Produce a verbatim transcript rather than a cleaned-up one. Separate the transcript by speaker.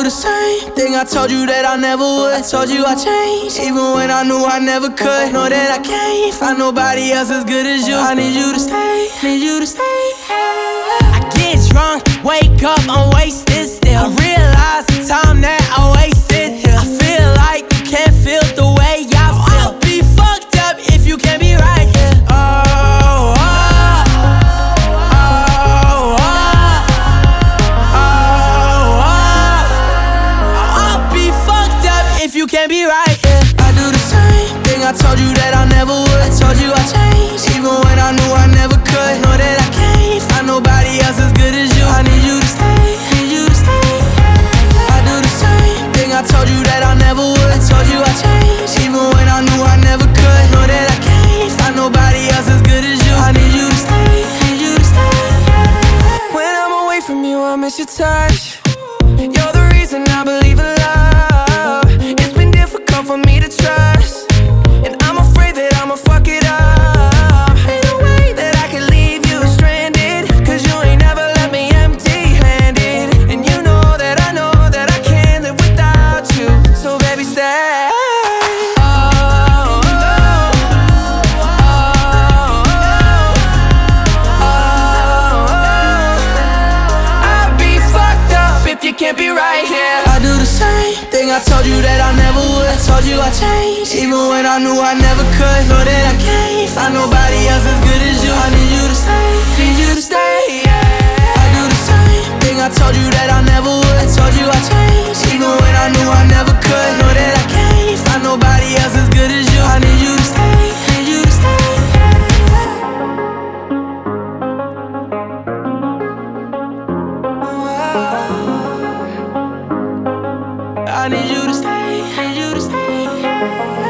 Speaker 1: the same thing I told you that I never would. I told you I changed, even when I knew I never could. Know that I can't find nobody else as good as you. I need you to stay, need you to stay. I get drunk, wake up, I'm wasted still. I realize the time that I wasted here. I feel like you can't feel the way I feel. I'll be fucked up if you can't be right here. Oh, oh. You can't be right, yeah. I do the same thing I told you that I never would. I told you I changed, even when I knew I never could. Know that I can't find nobody else as good as you. I need you to stay, need you to stay. I do the same thing I told you that I never would. I told you I changed, even when I knew I never could. Know that I can't find nobody else as good as you. I need you to stay, need you to stay. When I'm away from you, I miss your touch. You're the reason I believe in love. For me to trust, and I'm afraid that I'ma fuck it up. Ain't no way that I can leave you stranded, cause you ain't never left me empty-handed. And you know that I know that I can't live without you. So baby, stay. Oh, oh, oh, oh, oh. I'd be fucked up if you can't be right here. I do the same thing I told you that I never would. I told you I changed, even when I knew I never could. Know that I can't find nobody else as good as you. I need you to stay, need you to stay, yeah. I do the same thing I told you that I never would. I told you I changed, even when I knew I never could. Know that I can't find nobody else as good as you. I need you to stay, need you to stay, yeah. I need you to stay, need you to stay.